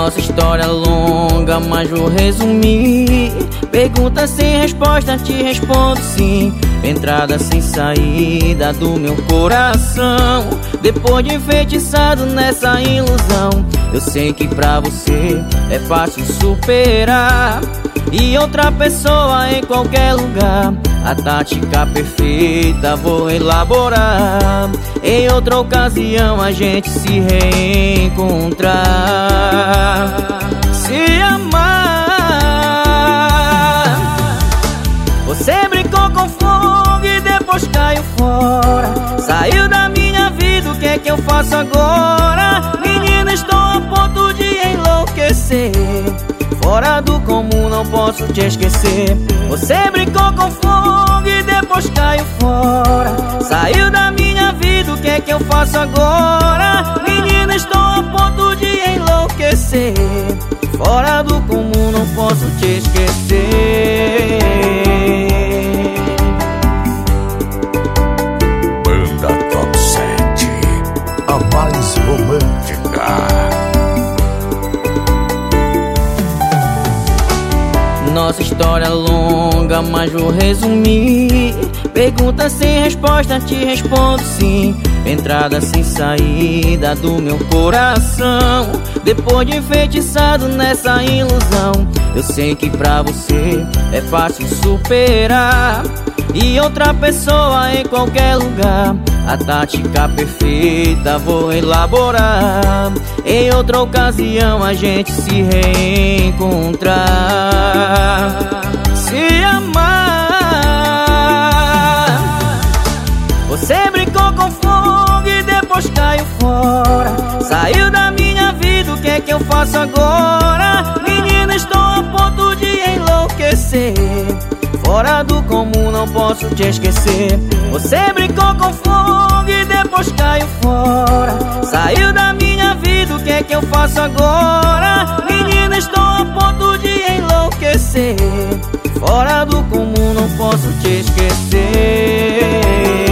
Nossa história longa, mas vou resumir. Pergunta sem resposta, te respondo sim. Entrada sem saída do meu coração. Depois de enfeitiçado nessa ilusão, eu sei que pra você é fácil superar. E outra pessoa em qualquer lugar, a tática perfeita vou elaborar. Em outra ocasião a gente se reencontrar. Se amar. Você brincou com fogo e depois caiu fora. Saiu da minha vida, o que é que eu faço agora? Menina, estou a ponto de enlouquecer. Fora do comum, não posso te esquecer. Você brincou com fogo e depois caiu fora. Saiu da minha vida, o que é que eu faço agora? Menina, estou a ponto de enlouquecer. Fora do comum, não posso te esquecer. Banda Top 7, a mais romântica. Nossa história longa, mas vou resumir. Pergunta sem resposta, te respondo sim. Entrada sem saída do meu coração. Depois de enfeitiçado nessa ilusão, eu sei que pra você é fácil superar. E outra pessoa em qualquer lugar, a tática perfeita vou elaborar. Em outra ocasião a gente se reencontrar. Se amar. Você brincou com fogo e depois caiu fora. Saiu da minha vida, o que é que eu faço agora? Menina, estou a ponto de enlouquecer. Fora do comum, não posso te esquecer. Você brincou com fogo e depois caiu fora. Saiu da minha vida, o que é que eu faço agora? Menina, estou a ponto de enlouquecer. Fora do comum, não posso te esquecer.